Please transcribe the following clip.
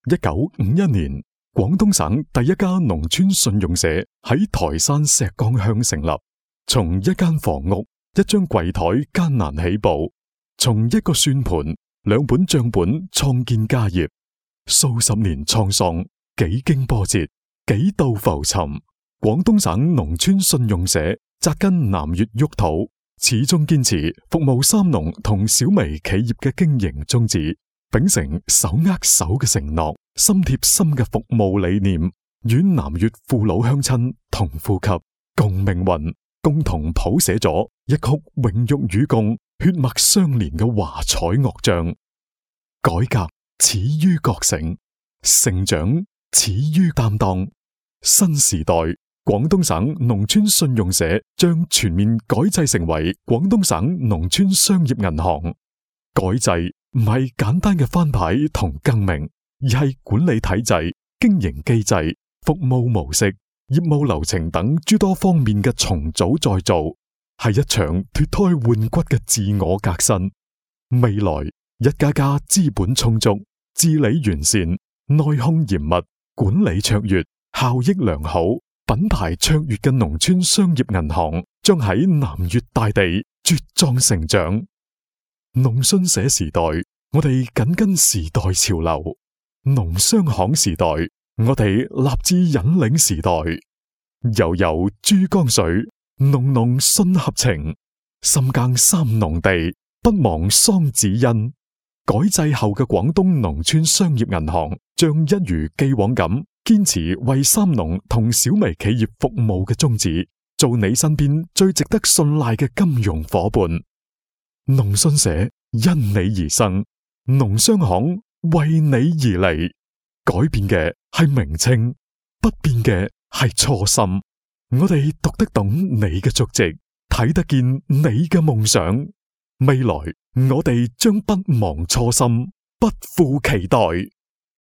1951年，廣東省第一家農村信用社喺台山石崗鄉成立，從一間房屋、一張櫃檯艱難起步，從一個算盤、兩本賬本創建家業，數十年滄桑，幾經波折，幾度浮沉，廣東省農村信用社扎根南粵沃土，始終堅持服務三農同小微企業嘅經營宗旨，秉承手握手嘅承諾，心貼心嘅服務理念，與南粵父老鄉親同呼吸，共命運，共同譜寫咗一曲榮辱與共、血脈相連嘅華彩樂章。改革始於覺醒，成長始於擔當。新時代，廣東省農村信用社將全面改制成為廣東省農村商業銀行。改制唔係簡單嘅翻牌同更名，而係管理體制、經營機制、服務模式、業務流程等諸多方面嘅重組再造，係一場脫胎換骨嘅自我革新。未來一家家資本充足、治理完善、內控嚴密、管理卓越、效益良好、品牌卓越嘅農村商業銀行將喺南粵大地茁壯成長。農信社時代，我哋緊跟時代潮流；農商行時代，我哋立志引領時代。悠悠珠江水，濃濃信合情，深耕三農地，不忘桑梓恩。改制後嘅廣東農村商業銀行將一如既往咁堅持為三農同小微企業服務嘅宗旨，做你身邊最值得信賴嘅金融夥伴。農信社因你而生，農商行為你而嚟。改變嘅係名稱，不變嘅係初心。我哋讀得懂你嘅足跡，睇得見你嘅夢想。未來我哋將不忘初心，不負期待。